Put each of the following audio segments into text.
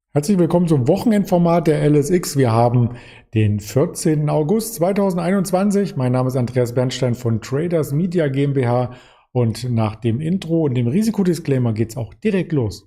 Herzlich willkommen zum Wochenendformat der LSX. Wir haben den 14. August 2021. Mein Name ist Andreas Bernstein von Traders Media GmbH und nach dem Intro und dem Risikodisclaimer geht es auch direkt los.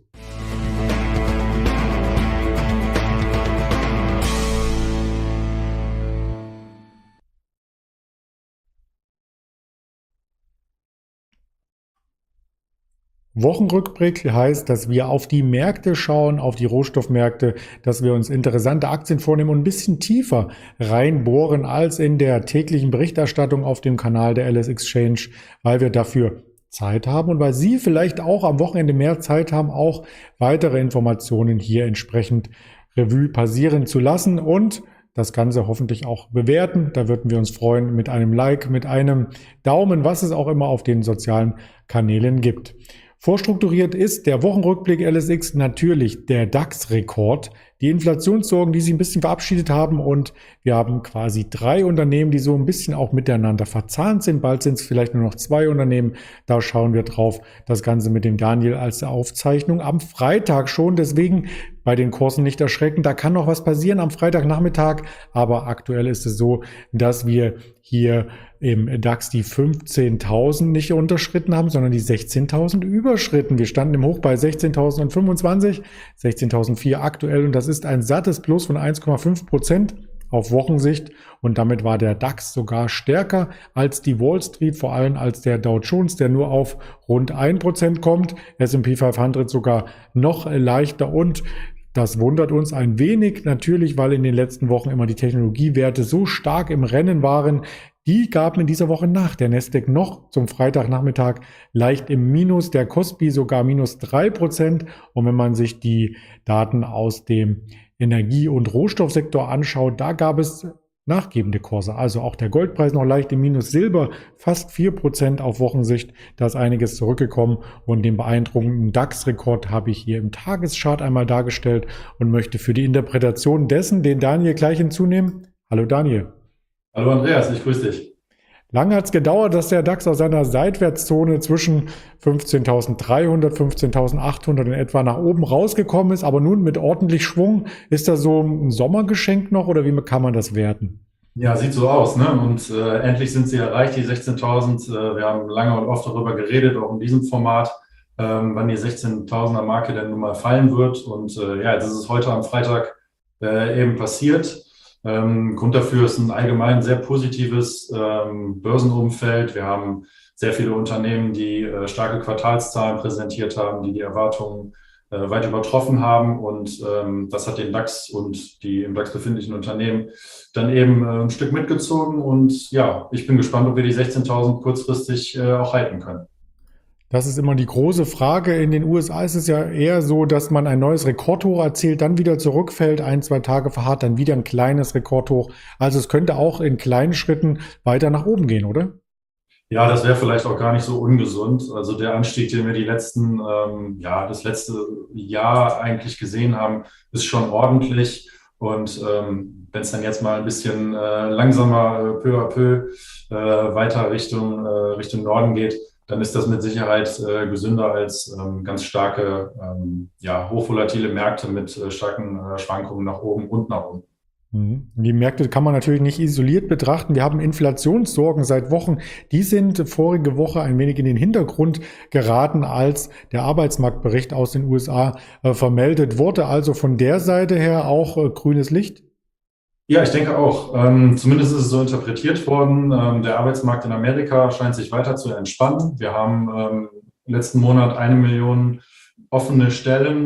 Wochenrückblick heißt, dass wir auf die Märkte schauen, auf die Rohstoffmärkte, dass wir uns interessante Aktien vornehmen und ein bisschen tiefer reinbohren als in der täglichen Berichterstattung auf dem Kanal der LS Exchange, weil wir dafür Zeit haben und weil Sie vielleicht auch am Wochenende mehr Zeit haben, auch weitere Informationen hier entsprechend Revue passieren zu lassen und das Ganze hoffentlich auch bewerten. Da würden wir uns freuen mit einem Like, mit einem Daumen, was es auch immer auf den sozialen Kanälen gibt. Vorstrukturiert ist der Wochenrückblick LSX natürlich der DAX-Rekord, die Inflationssorgen, die sich ein bisschen verabschiedet haben und wir haben quasi 3 Unternehmen, die so ein bisschen auch miteinander verzahnt sind. Bald sind es vielleicht nur noch 2 Unternehmen. Da schauen wir drauf. Das Ganze mit dem Daniel als Aufzeichnung am Freitag schon. Deswegen bei den Kursen nicht erschrecken. Da kann noch was passieren am Freitagnachmittag. Aber aktuell ist es so, dass wir hier im DAX die 15.000 nicht unterschritten haben, sondern die 16.000 überschritten. Wir standen im Hoch bei 16.025, 16.004 aktuell und das ist ein sattes Plus von 1,5% auf Wochensicht und damit war der DAX sogar stärker als die Wall Street, vor allem als der Dow Jones, der nur auf rund 1% kommt, S&P 500 sogar noch leichter und das wundert uns ein wenig natürlich, weil in den letzten Wochen immer die Technologiewerte so stark im Rennen waren. Die gaben in dieser Woche nach. Der Nasdaq noch zum Freitagnachmittag leicht im Minus, der Kospi sogar minus 3%. Und wenn man sich die Daten aus dem Energie- und Rohstoffsektor anschaut, da gab es nachgebende Kurse. Also auch der Goldpreis noch leicht im Minus, Silber fast 4% auf Wochensicht. Da ist einiges zurückgekommen und den beeindruckenden DAX-Rekord habe ich hier im Tageschart einmal dargestellt und möchte für die Interpretation dessen den Daniel gleich hinzunehmen. Hallo Daniel. Hallo Andreas, ich grüße dich. Lange hat es gedauert, dass der DAX aus seiner Seitwärtszone zwischen 15.300, 15.800 in etwa nach oben rausgekommen ist, aber nun mit ordentlich Schwung. Ist das so ein Sommergeschenk noch oder wie kann man das werten? Ja, sieht so aus, ne? Und endlich sind sie erreicht, die 16.000. Wir haben lange und oft darüber geredet, auch in diesem Format, wann die 16.000er Marke denn nun mal fallen wird. Und ja, jetzt ist es heute am Freitag eben passiert. Grund dafür ist ein allgemein sehr positives Börsenumfeld. Wir haben sehr viele Unternehmen, die starke Quartalszahlen präsentiert haben, die die Erwartungen weit übertroffen haben. Und das hat den DAX und die im DAX befindlichen Unternehmen dann eben ein Stück mitgezogen. Und ja, ich bin gespannt, ob wir die 16.000 kurzfristig auch halten können. Das ist immer die große Frage. In den USA ist es ja eher so, dass man ein neues Rekordhoch erzielt, dann wieder zurückfällt, 1, 2 Tage verharrt, dann wieder ein kleines Rekordhoch. Also es könnte auch in kleinen Schritten weiter nach oben gehen, oder? Ja, das wäre vielleicht auch gar nicht so ungesund. Also der Anstieg, den wir die letzten, ja, das letzte Jahr eigentlich gesehen haben, ist schon ordentlich. Und wenn es dann jetzt mal ein bisschen langsamer, peu à peu weiter Richtung Norden geht, dann ist das mit Sicherheit gesünder als ganz starke, ja, hochvolatile Märkte mit starken Schwankungen nach oben und nach unten. Die Märkte kann man natürlich nicht isoliert betrachten. Wir haben Inflationssorgen seit Wochen. Die sind vorige Woche ein wenig in den Hintergrund geraten, als der Arbeitsmarktbericht aus den USA vermeldet wurde. Also von der Seite her auch grünes Licht. Ja, ich denke auch. Zumindest ist es so interpretiert worden. Der Arbeitsmarkt in Amerika scheint sich weiter zu entspannen. Wir haben letzten Monat 1 Million offene Stellen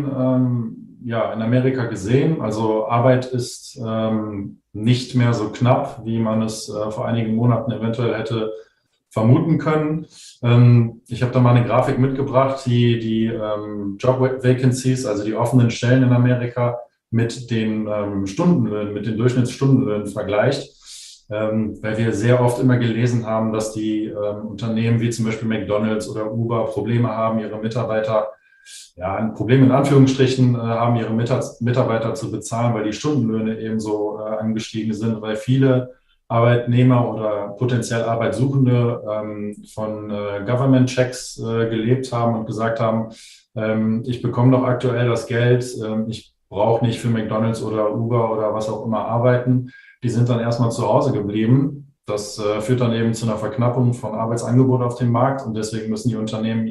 ja, in Amerika gesehen. Also Arbeit ist nicht mehr so knapp, wie man es vor einigen Monaten eventuell hätte vermuten können. Ich habe da mal eine Grafik mitgebracht, die Job Vacancies, also die offenen Stellen in Amerika, mit den Stundenlöhnen, mit den Durchschnittsstundenlöhnen vergleicht, weil wir sehr oft immer gelesen haben, dass die Unternehmen wie zum Beispiel McDonald's oder Uber Probleme haben, ihre Mitarbeiter, ja, ein Problem in Anführungsstrichen, haben ihre Mitarbeiter zu bezahlen, weil die Stundenlöhne eben so angestiegen sind, weil viele Arbeitnehmer oder potenziell Arbeitssuchende von Government-Checks gelebt haben und gesagt haben, ich bekomme doch aktuell das Geld, ich braucht nicht für McDonald's oder Uber oder was auch immer arbeiten. Die sind dann erstmal zu Hause geblieben. Das führt dann eben zu einer Verknappung von Arbeitsangebot auf dem Markt und deswegen müssen die Unternehmen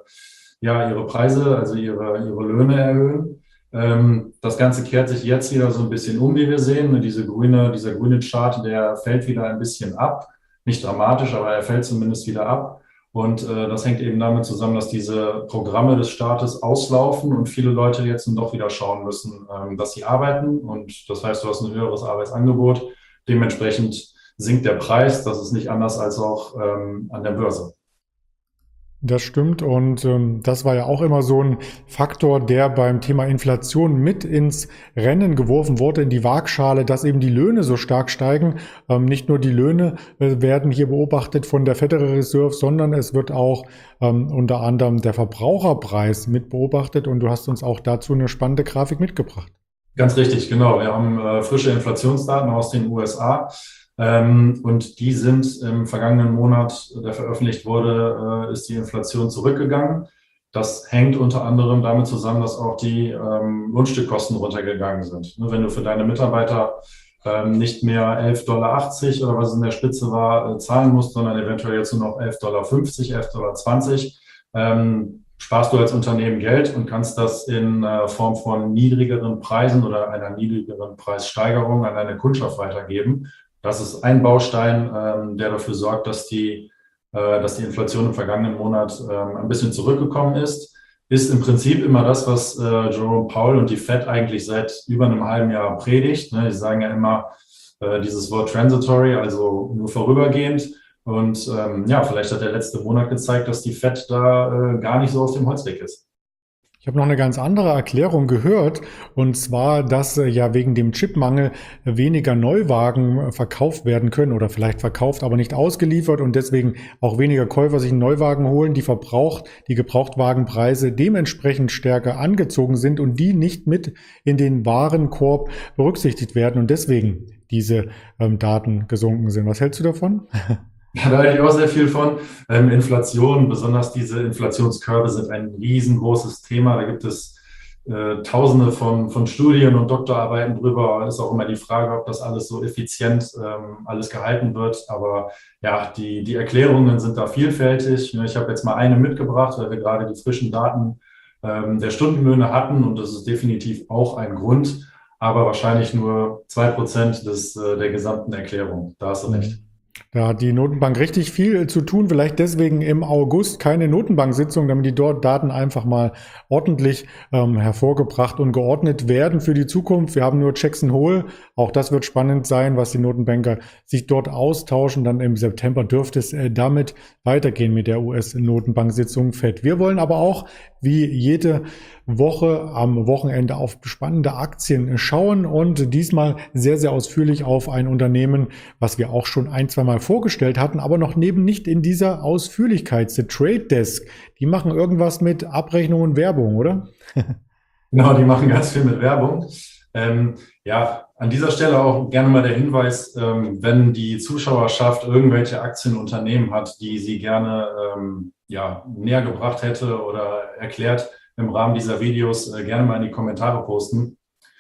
ihre Preise, also ihre Löhne erhöhen. Das Ganze kehrt sich jetzt wieder so ein bisschen um, wie wir sehen. Dieser grüne Chart, der fällt wieder ein bisschen ab. Nicht dramatisch, aber er fällt zumindest wieder ab. Und das hängt eben damit zusammen, dass diese Programme des Staates auslaufen und viele Leute jetzt dann doch wieder schauen müssen, dass sie arbeiten. Und das heißt, du hast ein höheres Arbeitsangebot. Dementsprechend sinkt der Preis. Das ist nicht anders als auch an der Börse. Das stimmt und das war ja auch immer so ein Faktor, der beim Thema Inflation mit ins Rennen geworfen wurde, in die Waagschale, dass eben die Löhne so stark steigen. Nicht nur die Löhne werden hier beobachtet von der Federal Reserve, sondern es wird auch unter anderem der Verbraucherpreis mit beobachtet und du hast uns auch dazu eine spannende Grafik mitgebracht. Ganz richtig, genau. Wir haben frische Inflationsdaten aus den USA. Und die sind im vergangenen Monat, der veröffentlicht wurde, ist die Inflation zurückgegangen. Das hängt unter anderem damit zusammen, dass auch die Lohnstückkosten runtergegangen sind. Wenn du für deine Mitarbeiter nicht mehr 11,80 oder was in der Spitze war, zahlen musst, sondern eventuell jetzt nur noch 11,50 11,20 sparst du als Unternehmen Geld und kannst das in Form von niedrigeren Preisen oder einer niedrigeren Preissteigerung an deine Kundschaft weitergeben. Das ist ein Baustein, der dafür sorgt, dass die Inflation im vergangenen Monat ein bisschen zurückgekommen ist. Ist im Prinzip immer das, was Jerome Powell und die Fed eigentlich seit über einem halben Jahr predigt. Ne? Die sagen ja immer dieses Wort transitory, also nur vorübergehend. Und vielleicht hat der letzte Monat gezeigt, dass die Fed da gar nicht so auf dem Holzweg ist. Ich habe noch eine ganz andere Erklärung gehört, und zwar, dass ja wegen dem Chipmangel weniger Neuwagen verkauft werden können oder vielleicht verkauft, aber nicht ausgeliefert und deswegen auch weniger Käufer sich einen Neuwagen holen, die Gebrauchtwagenpreise dementsprechend stärker angezogen sind und die nicht mit in den Warenkorb berücksichtigt werden und deswegen diese Daten gesunken sind. Was hältst du davon? Ja, da halte ich auch sehr viel von. Inflation, besonders diese Inflationskörbe sind ein riesengroßes Thema. Da gibt es Tausende von Studien und Doktorarbeiten drüber. Ist auch immer die Frage, ob das alles so effizient alles gehalten wird. Aber ja, die Erklärungen sind da vielfältig. Ich habe jetzt mal eine mitgebracht, weil wir gerade die frischen Daten der Stundenlöhne hatten. Und das ist definitiv auch ein Grund, aber wahrscheinlich nur 2% der gesamten Erklärung. Da hast du recht. Da hat die Notenbank richtig viel zu tun, vielleicht deswegen im August keine Notenbank-Sitzung, damit die dort Daten einfach mal ordentlich hervorgebracht und geordnet werden für die Zukunft. Wir haben nur Jackson Hole, auch das wird spannend sein, was die Notenbanker sich dort austauschen. Dann im September dürfte es damit weitergehen mit der US-Notenbank-Sitzung FED. Wir wollen aber auch, wie jede Woche am Wochenende, auf spannende Aktien schauen und diesmal sehr, sehr ausführlich auf ein Unternehmen, was wir auch schon ein, zwei Mal vorgestellt hatten, aber noch nicht in dieser Ausführlichkeit. The Trade Desk, die machen irgendwas mit Abrechnung und Werbung, oder? Genau, die machen ganz viel mit Werbung. An dieser Stelle auch gerne mal der Hinweis, wenn die Zuschauerschaft irgendwelche Aktienunternehmen hat, die sie gerne näher gebracht hätte oder erklärt im Rahmen dieser Videos, gerne mal in die Kommentare posten.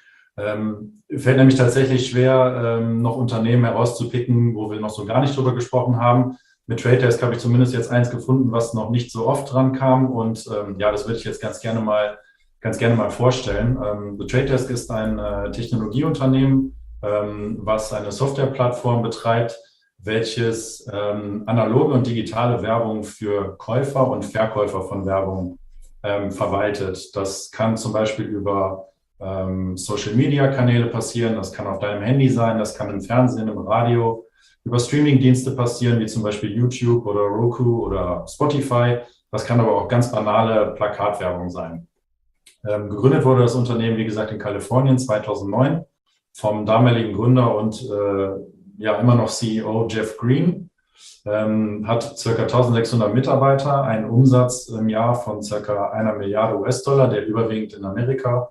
Fällt nämlich tatsächlich schwer, noch Unternehmen herauszupicken, wo wir noch so gar nicht drüber gesprochen haben. Mit Trade Desk habe ich zumindest jetzt eins gefunden, was noch nicht so oft dran kam. Und das würde ich jetzt ganz gerne mal vorstellen. The Trade Desk ist ein Technologieunternehmen, was eine Softwareplattform betreibt, welches analoge und digitale Werbung für Käufer und Verkäufer von Werbung verwaltet. Das kann zum Beispiel über Social-Media-Kanäle passieren, das kann auf deinem Handy sein, das kann im Fernsehen, im Radio, über Streaming-Dienste passieren, wie zum Beispiel YouTube oder Roku oder Spotify. Das kann aber auch ganz banale Plakatwerbung sein. Gegründet wurde das Unternehmen, wie gesagt, in Kalifornien 2009 vom damaligen Gründer und immer noch CEO Jeff Green. Hat ca. 1600 Mitarbeiter, einen Umsatz im Jahr von ca. 1 Milliarde US-Dollar, der überwiegend in Amerika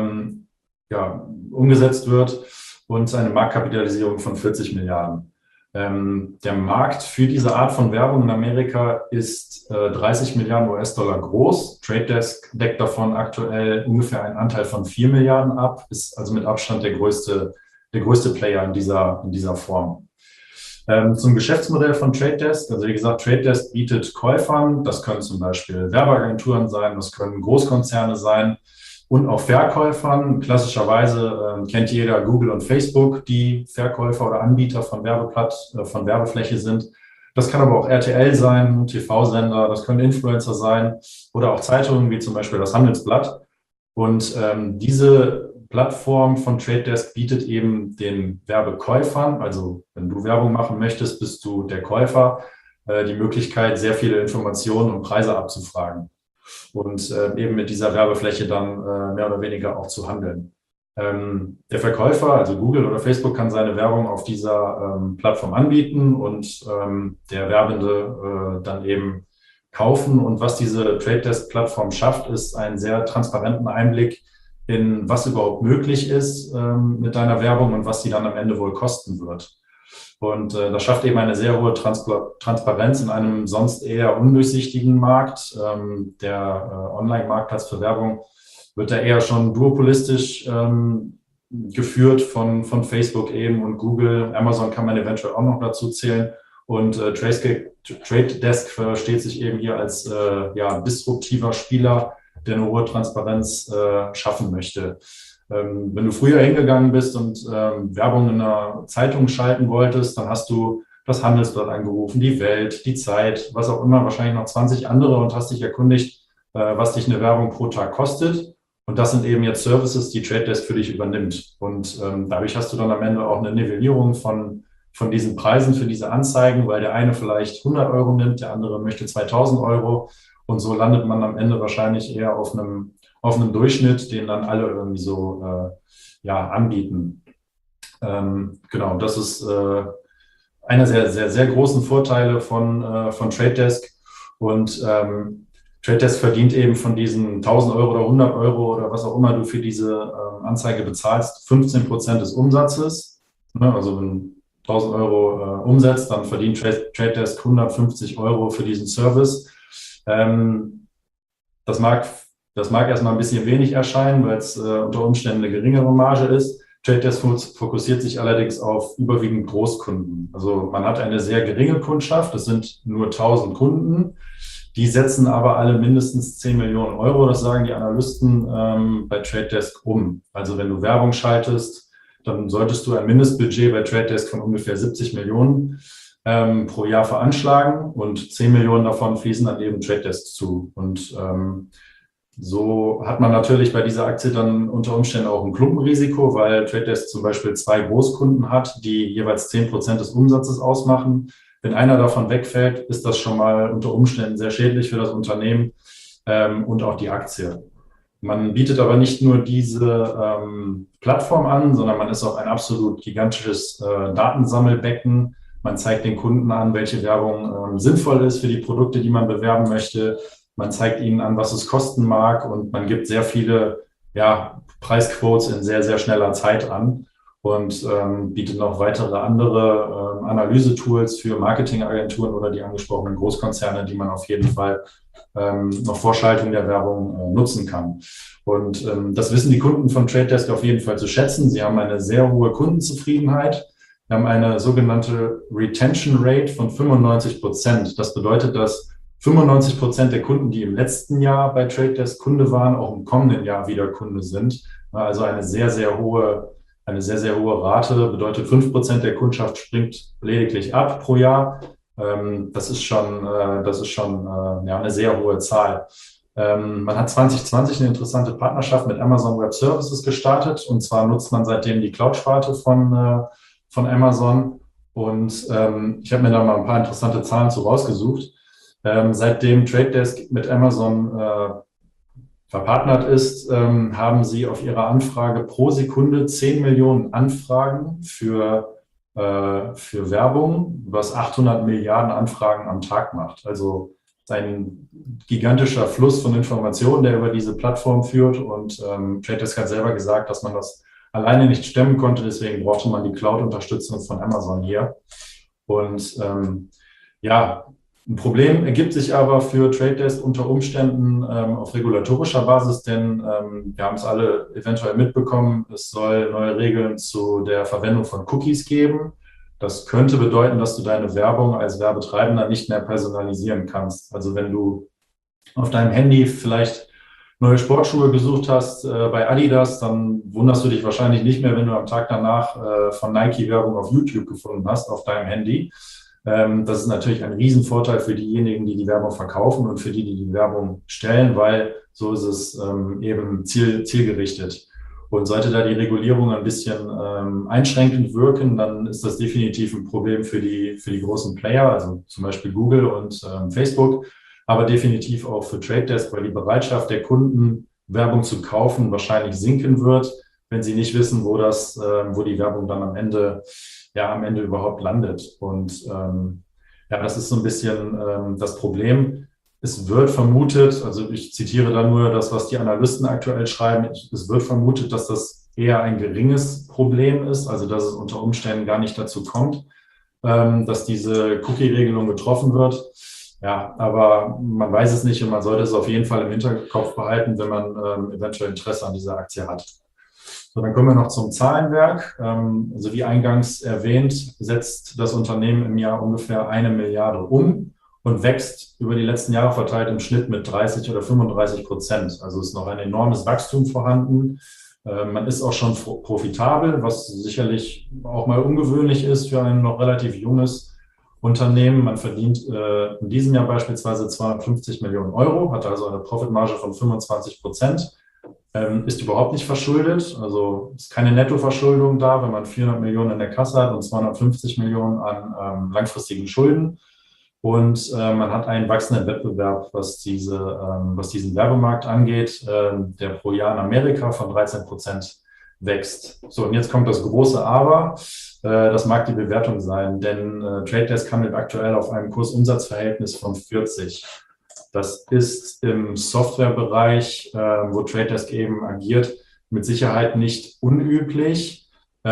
umgesetzt wird und eine Marktkapitalisierung von 40 Milliarden. Der Markt für diese Art von Werbung in Amerika ist 30 Milliarden US-Dollar groß. Trade Desk deckt davon aktuell ungefähr einen Anteil von 4 Milliarden ab, ist also mit Abstand der größte Player in dieser Form. Zum Geschäftsmodell von Trade Desk. Also wie gesagt, Trade Desk bietet Käufern, das können zum Beispiel Werbeagenturen sein, das können Großkonzerne sein, und auch Verkäufern. Klassischerweise kennt jeder Google und Facebook, die Verkäufer oder Anbieter von von Werbefläche sind. Das kann aber auch RTL sein, TV-Sender, das können Influencer sein oder auch Zeitungen wie zum Beispiel das Handelsblatt. Und diese Plattform von Trade Desk bietet eben den Werbekäufern, also wenn du Werbung machen möchtest, bist du der Käufer, die Möglichkeit, sehr viele Informationen und Preise abzufragen und eben mit dieser Werbefläche dann mehr oder weniger auch zu handeln. Der Verkäufer, also Google oder Facebook, kann seine Werbung auf dieser Plattform anbieten und der Werbende dann eben kaufen. Und was diese Trade Desk-Plattform schafft, ist einen sehr transparenten Einblick in was überhaupt möglich ist mit deiner Werbung und was die dann am Ende wohl kosten wird. Und das schafft eben eine sehr hohe Transparenz in einem sonst eher undurchsichtigen Markt. Der Online-Marktplatz für Werbung wird da eher schon duopolistisch geführt von Facebook eben und Google. Amazon kann man eventuell auch noch dazu zählen. Und Trade Desk versteht sich eben hier als disruptiver Spieler, der eine hohe Transparenz schaffen möchte. Wenn du früher hingegangen bist und Werbung in einer Zeitung schalten wolltest, dann hast du das Handelsblatt angerufen, die Welt, die Zeit, was auch immer, wahrscheinlich noch 20 andere und hast dich erkundigt, was dich eine Werbung pro Tag kostet. Und das sind eben jetzt Services, die Trade Desk für dich übernimmt. Und dadurch hast du dann am Ende auch eine Nivellierung von diesen Preisen für diese Anzeigen, weil der eine vielleicht 100 Euro nimmt, der andere möchte 2000 Euro. Und so landet man am Ende wahrscheinlich eher auf einem Durchschnitt, den dann alle irgendwie so anbieten. Genau, das ist einer sehr, sehr, sehr großen Vorteile von Trade Desk. Und Trade Desk verdient eben von diesen 1000 Euro oder 100 Euro oder was auch immer du für diese Anzeige bezahlst, 15% des Umsatzes. Ne? Also wenn 1000 Euro umsetzt, dann verdient Trade Desk 150 Euro für diesen Service. Das mag erstmal ein bisschen wenig erscheinen, weil es unter Umständen eine geringere Marge ist. Trade Desk fokussiert sich allerdings auf überwiegend Großkunden. Also man hat eine sehr geringe Kundschaft, das sind nur 1000 Kunden. Die setzen aber alle mindestens 10 Millionen Euro, das sagen die Analysten bei Trade Desk um. Also wenn du Werbung schaltest, dann solltest du ein Mindestbudget bei Trade Desk von ungefähr 70 Millionen pro Jahr veranschlagen und 10 Millionen davon fließen dann eben Trade Desk zu. Und so hat man natürlich bei dieser Aktie dann unter Umständen auch ein Klumpenrisiko, weil Trade Desk zum Beispiel 2 Großkunden hat, die jeweils 10% des Umsatzes ausmachen. Wenn einer davon wegfällt, ist das schon mal unter Umständen sehr schädlich für das Unternehmen und auch die Aktie. Man bietet aber nicht nur diese Plattform an, sondern man ist auch ein absolut gigantisches Datensammelbecken. Man zeigt den Kunden an, welche Werbung sinnvoll ist für die Produkte, die man bewerben möchte. Man zeigt ihnen an, was es kosten mag und man gibt sehr viele Preisquotes in sehr, sehr schneller Zeit an und bietet noch weitere andere Analysetools für Marketingagenturen oder die angesprochenen Großkonzerne, die man auf jeden Fall noch vor Schaltung der Werbung nutzen kann. Und das wissen die Kunden von Trade Desk auf jeden Fall zu schätzen. Sie haben eine sehr hohe Kundenzufriedenheit. Wir haben eine sogenannte Retention Rate von 95%. Das bedeutet, dass 95% der Kunden, die im letzten Jahr bei Trade Desk Kunde waren, auch im kommenden Jahr wieder Kunde sind. Also eine sehr, sehr hohe Rate, bedeutet 5% der Kundschaft springt lediglich ab pro Jahr. Das ist schon eine sehr hohe Zahl. Man hat 2020 eine interessante Partnerschaft mit Amazon Web Services gestartet und zwar nutzt man seitdem die Cloud-Sparte von Amazon und ich habe mir da mal ein paar interessante Zahlen zu rausgesucht. Seitdem Trade Desk mit Amazon verpartnert ist, haben sie auf ihrer Anfrage pro Sekunde 10 Millionen Anfragen für Werbung, was 800 Milliarden Anfragen am Tag macht. Also ein gigantischer Fluss von Informationen, der über diese Plattform führt und Trade Desk hat selber gesagt, dass man das alleine nicht stemmen konnte, deswegen brauchte man die Cloud-Unterstützung von Amazon hier. Und ja, ein Problem ergibt sich aber für Trade Desk unter Umständen auf regulatorischer Basis, denn wir haben es alle eventuell mitbekommen, es soll neue Regeln zu der Verwendung von Cookies geben. Das könnte bedeuten, dass du deine Werbung als Werbetreibender nicht mehr personalisieren kannst. Also wenn du auf deinem Handy vielleicht neue Sportschuhe gesucht hast bei Adidas, dann wunderst du dich wahrscheinlich nicht mehr, wenn du am Tag danach von Nike Werbung auf YouTube gefunden hast auf deinem Handy. Das ist natürlich ein Riesenvorteil für diejenigen, die die Werbung verkaufen und für die, die die Werbung stellen, weil so ist es eben zielgerichtet. Und sollte da die Regulierung ein bisschen einschränkend wirken, dann ist das definitiv ein Problem für die großen Player, also zum Beispiel Google und Facebook, aber definitiv auch für Trade Desk, weil die Bereitschaft der Kunden, Werbung zu kaufen, wahrscheinlich sinken wird, wenn sie nicht wissen, wo die Werbung dann am Ende überhaupt landet. Und das ist so ein bisschen das Problem. Es wird vermutet, also ich zitiere da nur das, was die Analysten aktuell schreiben, es wird vermutet, dass das eher ein geringes Problem ist, also dass es unter Umständen gar nicht dazu kommt, dass diese Cookie-Regelung getroffen wird. Ja, aber man weiß es nicht und man sollte es auf jeden Fall im Hinterkopf behalten, wenn man eventuell Interesse an dieser Aktie hat. So, dann kommen wir noch zum Zahlenwerk. Also wie eingangs erwähnt, setzt das Unternehmen im Jahr ungefähr 1 Milliarde um und wächst über die letzten Jahre verteilt im Schnitt mit 30 oder 35%. Also ist noch ein enormes Wachstum vorhanden. Man ist auch schon profitabel, was sicherlich auch mal ungewöhnlich ist für ein noch relativ junges Unternehmen. Man verdient in diesem Jahr beispielsweise 250 Millionen Euro, hat also eine Profitmarge von 25%. Ist überhaupt nicht verschuldet, also ist keine Nettoverschuldung da, wenn man 400 Millionen in der Kasse hat und 250 Millionen an langfristigen Schulden. Und man hat einen wachsenden Wettbewerb, was diesen Werbemarkt angeht, der pro Jahr in Amerika von 13% wächst. So, und jetzt kommt das große Aber. Das mag die Bewertung sein, denn Trade Desk handelt aktuell auf einem Kurs-Umsatz-Verhältnis von 40. Das ist im Softwarebereich, wo Trade Desk eben agiert, mit Sicherheit nicht unüblich.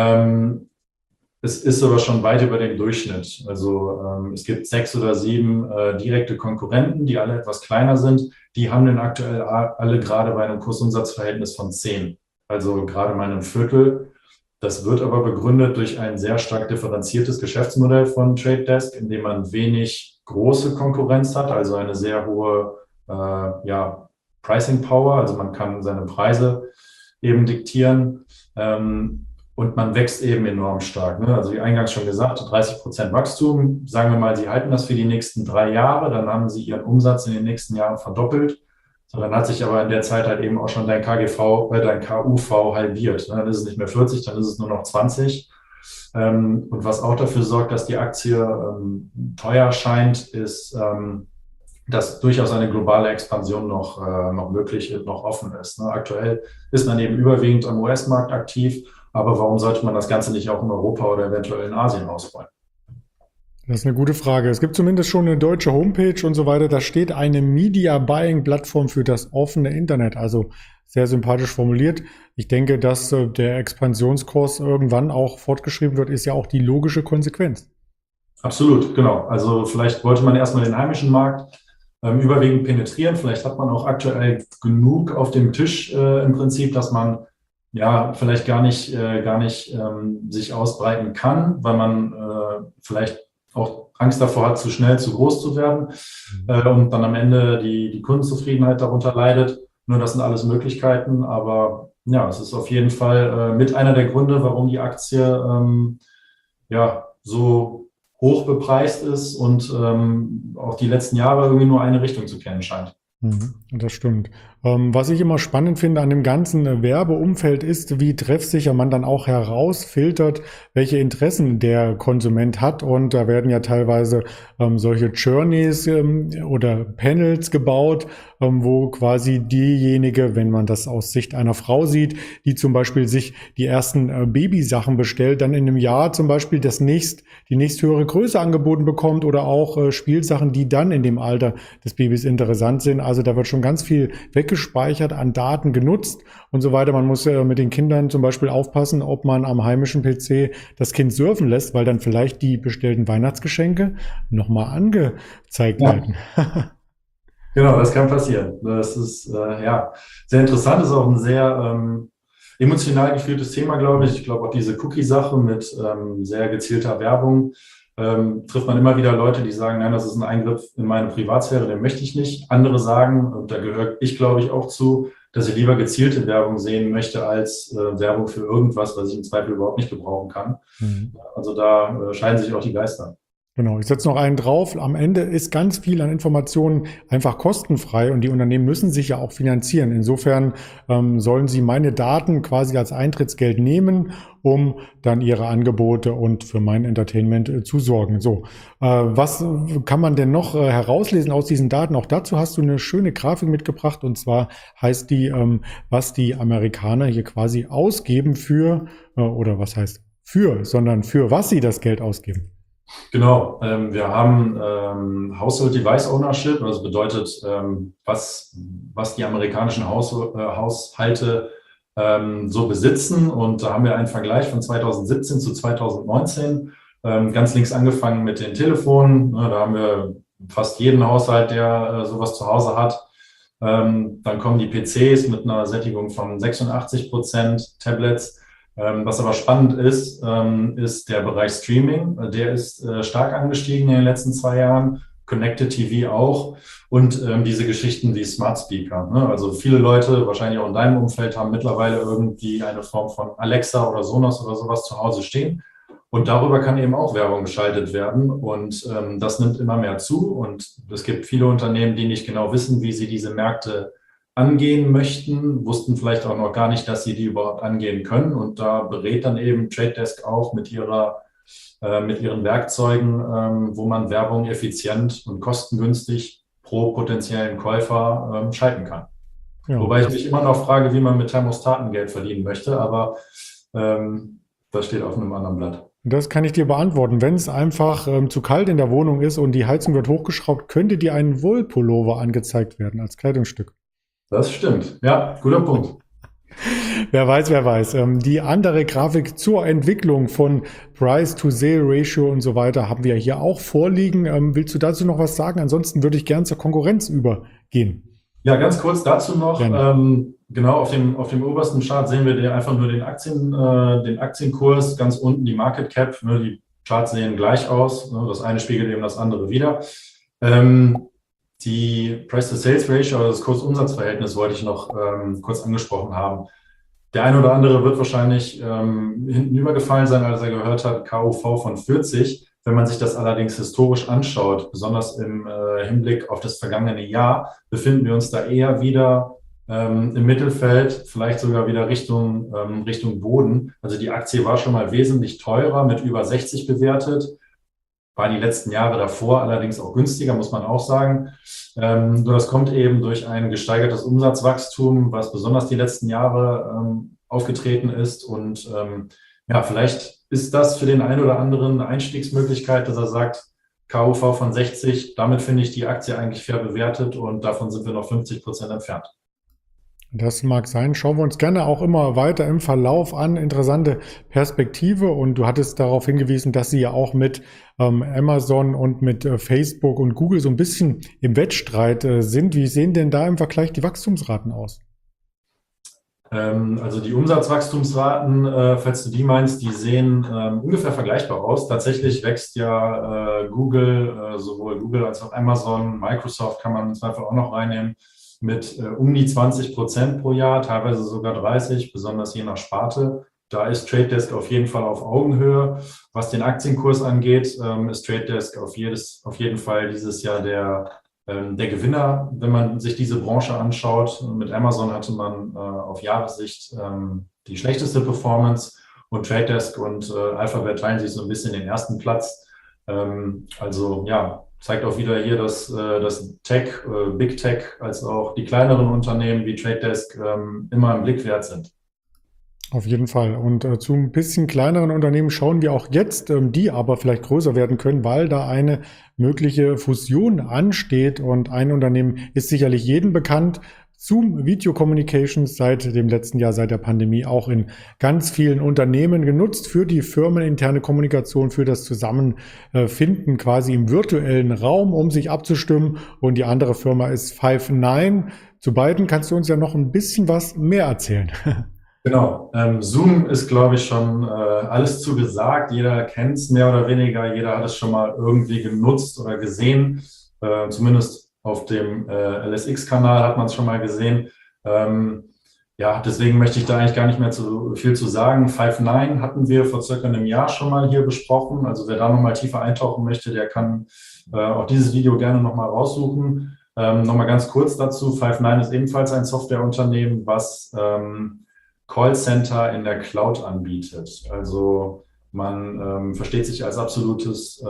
Es ist aber schon weit über dem Durchschnitt. Also es gibt 6 oder 7 direkte Konkurrenten, die alle etwas kleiner sind. Die handeln aktuell alle gerade bei einem Kursumsatzverhältnis von 10. Also gerade mal ein Viertel. Das wird aber begründet durch ein sehr stark differenziertes Geschäftsmodell von Trade Desk, in dem man wenig große Konkurrenz hat, also eine sehr hohe Pricing Power. Also man kann seine Preise eben diktieren. Und man wächst eben enorm stark. Ne? Also wie eingangs schon gesagt, 30% Wachstum. Sagen wir mal, Sie halten das für die nächsten 3 Jahre, dann haben Sie Ihren Umsatz in den nächsten Jahren verdoppelt. So, dann hat sich aber in der Zeit halt eben auch schon dein KUV halbiert. Ne? Dann ist es nicht mehr 40, dann ist es nur noch 20. Und was auch dafür sorgt, dass die Aktie teuer scheint, ist, dass durchaus eine globale Expansion noch möglich, noch offen ist. Ne? Aktuell ist man eben überwiegend am US-Markt aktiv. Aber warum sollte man das Ganze nicht auch in Europa oder eventuell in Asien ausrollen? Das ist eine gute Frage. Es gibt zumindest schon eine deutsche Homepage und so weiter. Da steht eine Media Buying Plattform für das offene Internet. Also sehr sympathisch formuliert. Ich denke, dass der Expansionskurs irgendwann auch fortgeschrieben wird, ist ja auch die logische Konsequenz. Absolut, genau. Also vielleicht wollte man erstmal den heimischen Markt überwiegend penetrieren. Vielleicht hat man auch aktuell genug auf dem Tisch im Prinzip, dass man vielleicht gar nicht sich ausbreiten kann, weil man vielleicht auch Angst davor hat, zu schnell zu groß zu werden und dann am Ende die Kundenzufriedenheit darunter leidet. Nur das sind alles Möglichkeiten, aber ja, es ist auf jeden Fall mit einer der Gründe, warum die Aktie so hoch bepreist ist und auch die letzten Jahre irgendwie nur eine Richtung zu kennen scheint. Das stimmt. Was ich immer spannend finde an dem ganzen Werbeumfeld ist, wie treffsicher man dann auch herausfiltert, welche Interessen der Konsument hat. Und da werden ja teilweise solche Journeys oder Panels gebaut, wo quasi diejenige, wenn man das aus Sicht einer Frau sieht, die zum Beispiel sich die ersten Babysachen bestellt, dann in einem Jahr zum Beispiel die nächsthöhere Größe angeboten bekommt oder auch Spielsachen, die dann in dem Alter des Babys interessant sind. Also da wird schon ganz viel weggespeichert, an Daten genutzt und so weiter. Man muss mit den Kindern zum Beispiel aufpassen, ob man am heimischen PC das Kind surfen lässt, weil dann vielleicht die bestellten Weihnachtsgeschenke nochmal angezeigt werden. Genau, das kann passieren. Das ist ja sehr interessant, das ist auch ein sehr emotional geführtes Thema, glaube ich. Ich glaube auch diese Cookie-Sache mit sehr gezielter Werbung trifft man immer wieder Leute, die sagen, nein, das ist ein Eingriff in meine Privatsphäre, den möchte ich nicht. Andere sagen, und da gehöre ich, glaube ich, auch zu, dass ich lieber gezielte Werbung sehen möchte als Werbung für irgendwas, was ich im Zweifel überhaupt nicht gebrauchen kann. Also da scheiden sich auch die Geister. Genau, ich setze noch einen drauf. Am Ende ist ganz viel an Informationen einfach kostenfrei und die Unternehmen müssen sich ja auch finanzieren. Insofern sollen sie meine Daten quasi als Eintrittsgeld nehmen, um dann ihre Angebote und für mein Entertainment zu sorgen. So, was kann man denn noch herauslesen aus diesen Daten? Auch dazu hast du eine schöne Grafik mitgebracht und zwar heißt die, was die Amerikaner hier quasi ausgeben für, oder was heißt für, sondern für was sie das Geld ausgeben. Genau, wir haben Household Device Ownership, das bedeutet, was die amerikanischen Haushalte so besitzen. Und da haben wir einen Vergleich von 2017 zu 2019. Ganz links angefangen mit den Telefonen. Da haben wir fast jeden Haushalt, der sowas zu Hause hat. Dann kommen die PCs mit einer Sättigung von 86%, Tablets. Was aber spannend ist, ist der Bereich Streaming. Der ist stark angestiegen in den letzten 2 Jahren. Connected TV auch. Und diese Geschichten wie Smart Speaker. Ne? Also viele Leute, wahrscheinlich auch in deinem Umfeld, haben mittlerweile irgendwie eine Form von Alexa oder Sonos oder sowas zu Hause stehen. Und darüber kann eben auch Werbung geschaltet werden. Und das nimmt immer mehr zu. Und es gibt viele Unternehmen, die nicht genau wissen, wie sie diese Märkte angehen möchten, wussten vielleicht auch noch gar nicht, dass sie die überhaupt angehen können. Und da berät dann eben Trade Desk auch mit ihren Werkzeugen, wo man Werbung effizient und kostengünstig pro potenziellen Käufer schalten kann. Ja, wobei ich mich immer noch frage, wie man mit Thermostaten Geld verdienen möchte, aber das steht auf einem anderen Blatt. Das kann ich dir beantworten. Wenn es einfach zu kalt in der Wohnung ist und die Heizung wird hochgeschraubt, könnte dir ein Wollpullover angezeigt werden als Kleidungsstück. Das stimmt. Ja, guter Punkt. Wer weiß, wer weiß. Die andere Grafik zur Entwicklung von Price-to-Sale-Ratio und so weiter haben wir hier auch vorliegen. Willst du dazu noch was sagen? Ansonsten würde ich gern zur Konkurrenz übergehen. Ja, ganz kurz dazu noch. Genau, auf dem obersten Chart sehen wir einfach nur den Aktienkurs, ganz unten die Market Cap. Die Charts sehen gleich aus. Das eine spiegelt eben das andere wider. Die Price-to-Sales-Ratio, also das Kurs-Umsatz-Verhältnis, wollte ich noch kurz angesprochen haben. Der eine oder andere wird wahrscheinlich hinten übergefallen sein, als er gehört hat, KUV von 40. Wenn man sich das allerdings historisch anschaut, besonders im Hinblick auf das vergangene Jahr, befinden wir uns da eher wieder im Mittelfeld, vielleicht sogar wieder Richtung Boden. Also die Aktie war schon mal wesentlich teurer, mit über 60 bewertet. War die letzten Jahre davor allerdings auch günstiger, muss man auch sagen. Nur das kommt eben durch ein gesteigertes Umsatzwachstum, was besonders die letzten Jahre aufgetreten ist. Und ja, vielleicht ist das für den einen oder anderen eine Einstiegsmöglichkeit, dass er sagt, KUV von 60, damit finde ich die Aktie eigentlich fair bewertet und davon sind wir noch 50% entfernt. Das mag sein. Schauen wir uns gerne auch immer weiter im Verlauf an. Interessante Perspektive. Und du hattest darauf hingewiesen, dass sie ja auch mit Amazon und mit Facebook und Google so ein bisschen im Wettstreit sind. Wie sehen denn da im Vergleich die Wachstumsraten aus? Also die Umsatzwachstumsraten, falls du die meinst, die sehen ungefähr vergleichbar aus. Tatsächlich wächst ja Google, sowohl Google als auch Amazon, Microsoft kann man im Zweifel auch noch reinnehmen, mit um die 20% pro Jahr, teilweise sogar 30%, besonders je nach Sparte. Da ist Trade Desk auf jeden Fall auf Augenhöhe. Was den Aktienkurs angeht, ist Trade Desk auf jeden Fall dieses Jahr der Gewinner, wenn man sich diese Branche anschaut. Mit Amazon hatte man auf Jahressicht die schlechteste Performance und Trade Desk und Alphabet teilen sich so ein bisschen den ersten Platz. Also ja, zeigt auch wieder hier, dass Tech, Big Tech, als auch die kleineren Unternehmen wie Trade Desk immer im Blick wert sind. Auf jeden Fall. Und zu ein bisschen kleineren Unternehmen schauen wir auch jetzt, die aber vielleicht größer werden können, weil da eine mögliche Fusion ansteht. Und ein Unternehmen ist sicherlich jedem bekannt, Zoom Video Communications seit dem letzten Jahr, seit der Pandemie auch in ganz vielen Unternehmen genutzt für die firmeninterne Kommunikation, für das Zusammenfinden quasi im virtuellen Raum, um sich abzustimmen. Und die andere Firma ist Five9. Zu beiden kannst du uns ja noch ein bisschen was mehr erzählen. Genau. Zoom ist, glaube ich, schon alles zu gesagt. Jeder kennt es mehr oder weniger. Jeder hat es schon mal irgendwie genutzt oder gesehen. Zumindest auf dem LSX-Kanal hat man es schon mal gesehen. Ja, deswegen möchte ich da eigentlich gar nicht mehr zu viel zu sagen. Five9 hatten wir vor circa einem Jahr schon mal hier besprochen. Also wer da nochmal tiefer eintauchen möchte, der kann auch dieses Video gerne nochmal raussuchen. Nochmal ganz kurz dazu. Five9 ist ebenfalls ein Softwareunternehmen, was Callcenter in der Cloud anbietet. Also man versteht sich als absolutes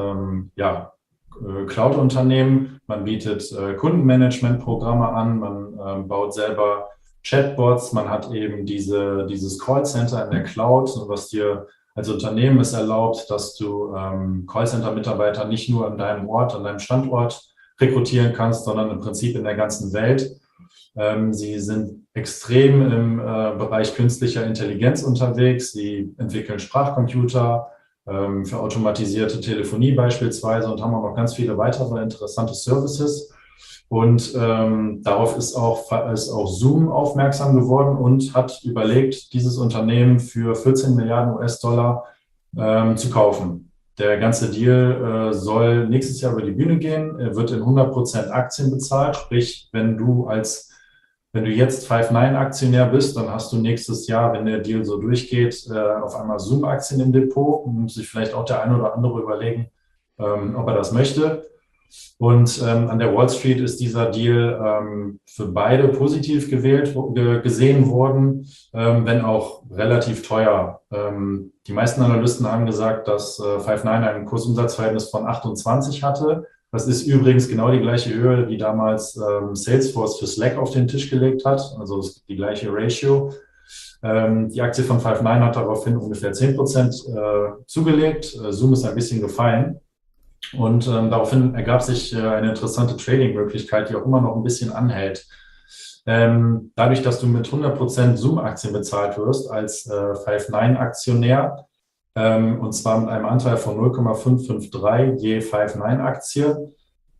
Cloud-Unternehmen. Man bietet Kundenmanagement-Programme an, man baut selber Chatbots, man hat eben dieses Callcenter in der Cloud, was dir als Unternehmen es erlaubt, dass du Callcenter-Mitarbeiter nicht nur an deinem Ort, an deinem Standort rekrutieren kannst, sondern im Prinzip in der ganzen Welt. Sie sind extrem im Bereich künstlicher Intelligenz unterwegs. Sie entwickeln Sprachcomputer für automatisierte Telefonie beispielsweise und haben auch noch ganz viele weitere interessante Services. Und darauf ist auch Zoom aufmerksam geworden und hat überlegt, dieses Unternehmen für 14 Milliarden US-Dollar zu kaufen. Der ganze Deal soll nächstes Jahr über die Bühne gehen, wird in 100% Aktien bezahlt. Sprich, wenn du jetzt Five9-Aktionär bist, dann hast du nächstes Jahr, wenn der Deal so durchgeht, auf einmal Zoom-Aktien im Depot. Muss sich vielleicht auch der eine oder andere überlegen, ob er das möchte. Und an der Wall Street ist dieser Deal für beide positiv gesehen worden, wenn auch relativ teuer. Die meisten Analysten haben gesagt, dass Five9 ein Kursumsatzverhältnis von 28 hatte. Das ist übrigens genau die gleiche Höhe, die damals Salesforce für Slack auf den Tisch gelegt hat, also die gleiche Ratio. Die Aktie von Five9 hat daraufhin ungefähr 10% zugelegt. Zoom ist ein bisschen gefallen. Und daraufhin ergab sich eine interessante Trading-Möglichkeit, die auch immer noch ein bisschen anhält. Dadurch, dass du mit 100% Zoom-Aktien bezahlt wirst als Five9-Aktionär, und zwar mit einem Anteil von 0,553 je Five9-Aktie,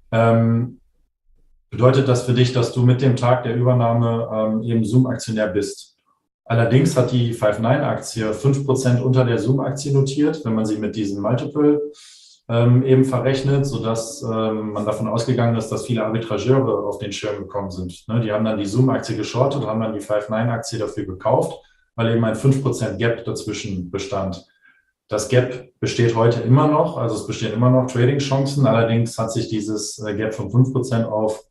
bedeutet das für dich, dass du mit dem Tag der Übernahme eben Zoom-Aktionär bist. Allerdings hat die Five9-Aktie 5% unter der Zoom-Aktie notiert, wenn man sie mit diesem Multiple eben verrechnet, sodass man davon ausgegangen ist, dass viele Arbitrageure auf den Schirm gekommen sind. Ne? Die haben dann die Zoom-Aktie geschortet, haben dann die Five9-Aktie dafür gekauft, weil eben ein 5% Gap dazwischen bestand. Das Gap besteht heute immer noch, also es bestehen immer noch Trading-Chancen. Allerdings hat sich dieses Gap von 5% auf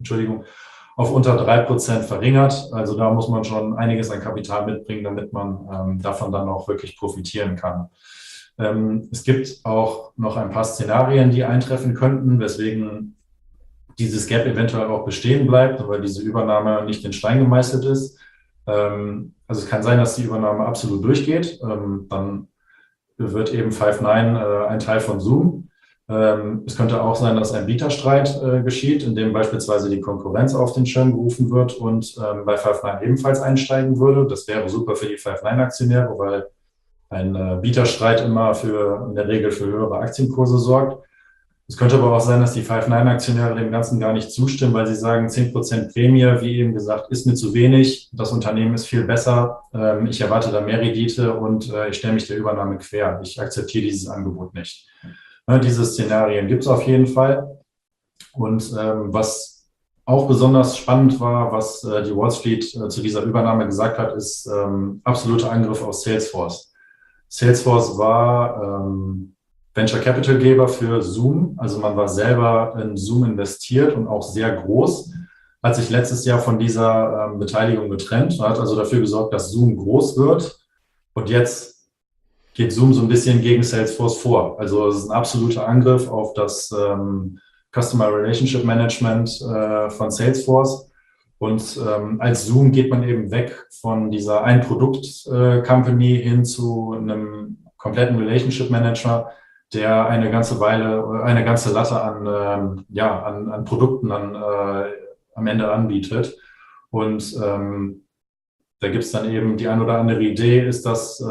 unter 3% verringert. Also da muss man schon einiges an Kapital mitbringen, damit man davon dann auch wirklich profitieren kann. Es gibt auch noch ein paar Szenarien, die eintreffen könnten, weswegen dieses Gap eventuell auch bestehen bleibt, weil diese Übernahme nicht in Stein gemeißelt ist. Also es kann sein, dass die Übernahme absolut durchgeht. Dann wird eben Five9 ein Teil von Zoom. Es könnte auch sein, dass ein Bieterstreit geschieht, in dem beispielsweise die Konkurrenz auf den Schirm gerufen wird und bei Five9 ebenfalls einsteigen würde. Das wäre super für die Five9-Aktionäre, weil ein Bieterstreit immer in der Regel für höhere Aktienkurse sorgt. Es könnte aber auch sein, dass die Five9-Aktionäre dem Ganzen gar nicht zustimmen, weil sie sagen, 10% Prämie, wie eben gesagt, ist mir zu wenig. Das Unternehmen ist viel besser. Ich erwarte da mehr Rendite und ich stelle mich der Übernahme quer. Ich akzeptiere dieses Angebot nicht. Diese Szenarien gibt es auf jeden Fall. Und was auch besonders spannend war, was die Wall Street zu dieser Übernahme gesagt hat, ist absoluter Angriff auf Salesforce. Salesforce war Venture Capital Geber für Zoom. Also man war selber in Zoom investiert und auch sehr groß, hat sich letztes Jahr von dieser Beteiligung getrennt und hat also dafür gesorgt, dass Zoom groß wird. Und jetzt geht Zoom so ein bisschen gegen Salesforce vor. Also es ist ein absoluter Angriff auf das Customer Relationship Management von Salesforce. Und als Zoom geht man eben weg von dieser Ein-Produkt-Company hin zu einem kompletten Relationship Manager, der eine ganze Latte an Produkten am Ende anbietet. Und da gibt es dann eben die ein oder andere Idee, ist das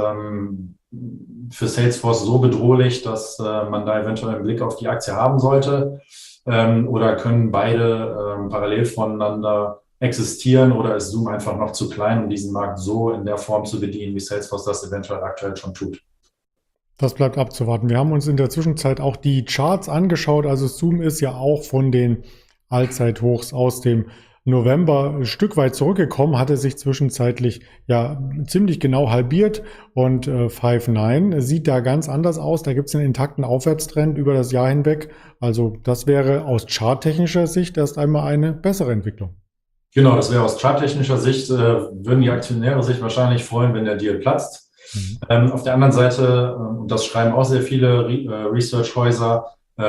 für Salesforce so bedrohlich, dass man da eventuell einen Blick auf die Aktie haben sollte? Oder können beide parallel voneinander existieren, oder ist Zoom einfach noch zu klein, um diesen Markt so in der Form zu bedienen, wie Salesforce das eventuell aktuell schon tut? Das bleibt abzuwarten. Wir haben uns in der Zwischenzeit auch die Charts angeschaut. Also Zoom ist ja auch von den Allzeithochs aus dem November ein Stück weit zurückgekommen, hatte sich zwischenzeitlich ja ziemlich genau halbiert, und Five9 sieht da ganz anders aus. Da gibt es einen intakten Aufwärtstrend über das Jahr hinweg. Also das wäre aus charttechnischer Sicht erst einmal eine bessere Entwicklung. Genau, das wäre aus charttechnischer Sicht, würden die Aktionäre sich wahrscheinlich freuen, wenn der Deal platzt. Auf der anderen Seite, und das schreiben auch sehr viele Research-Häuser,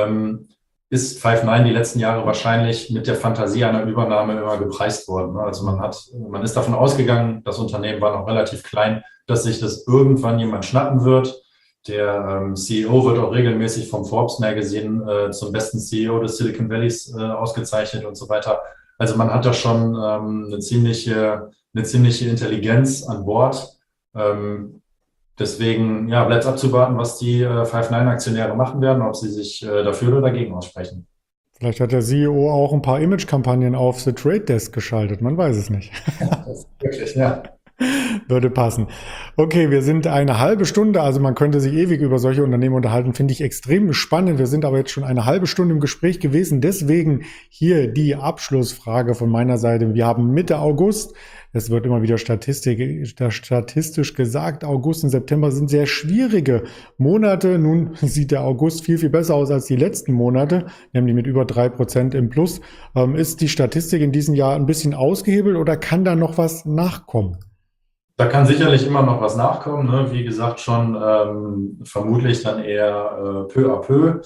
ist Five9 die letzten Jahre wahrscheinlich mit der Fantasie einer Übernahme immer gepreist worden. Also man ist davon ausgegangen, das Unternehmen war noch relativ klein, dass sich das irgendwann jemand schnappen wird. Der CEO wird auch regelmäßig vom Forbes Magazine zum besten CEO des Silicon Valleys ausgezeichnet und so weiter. Also man hat da schon eine ziemliche Intelligenz an Bord. Deswegen ja, bleibt abzuwarten, was die Five9-Aktionäre machen werden, ob sie sich dafür oder dagegen aussprechen. Vielleicht hat der CEO auch ein paar Image-Kampagnen auf The Trade Desk geschaltet, man weiß es nicht. Ja, das ist wirklich, ja. Würde passen. Okay, wir sind eine halbe Stunde, also man könnte sich ewig über solche Unternehmen unterhalten, finde ich extrem spannend. Wir sind aber jetzt schon eine halbe Stunde im Gespräch gewesen. Deswegen hier die Abschlussfrage von meiner Seite. Wir haben Mitte August. Es wird immer wieder statistisch gesagt, August und September sind sehr schwierige Monate. Nun sieht der August viel, viel besser aus als die letzten Monate, nämlich mit über 3% im Plus. Ist die Statistik in diesem Jahr ein bisschen ausgehebelt oder kann da noch was nachkommen? Da kann sicherlich immer noch was nachkommen, ne? Wie gesagt, schon vermutlich dann eher peu à peu.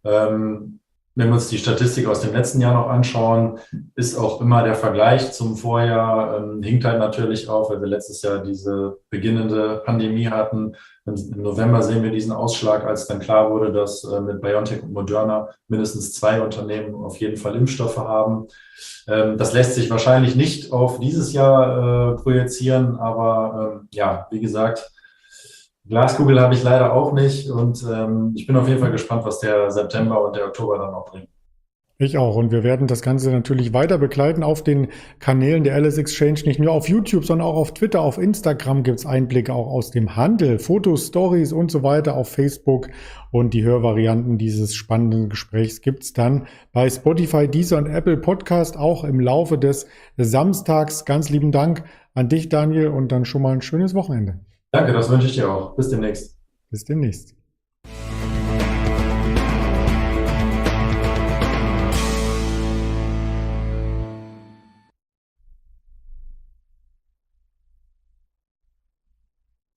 Wenn wir uns die Statistik aus dem letzten Jahr noch anschauen, ist auch immer der Vergleich zum Vorjahr, hinkt halt natürlich auf, weil wir letztes Jahr diese beginnende Pandemie hatten. Im November sehen wir diesen Ausschlag, als dann klar wurde, dass mit BioNTech und Moderna mindestens 2 Unternehmen auf jeden Fall Impfstoffe haben. Das lässt sich wahrscheinlich nicht auf dieses Jahr projizieren, aber ja, wie gesagt, Glaskugel habe ich leider auch nicht, und ich bin auf jeden Fall gespannt, was der September und der Oktober dann noch bringen. Ich auch, und wir werden das Ganze natürlich weiter begleiten auf den Kanälen der LS Exchange, nicht nur auf YouTube, sondern auch auf Twitter, auf Instagram gibt es Einblicke auch aus dem Handel, Fotos, Stories und so weiter, auf Facebook, und die Hörvarianten dieses spannenden Gesprächs gibt es dann bei Spotify, Deezer und Apple Podcast auch im Laufe des Samstags. Ganz lieben Dank an dich, Daniel, und dann schon mal ein schönes Wochenende. Danke, das wünsche ich dir auch. Bis demnächst. Bis demnächst.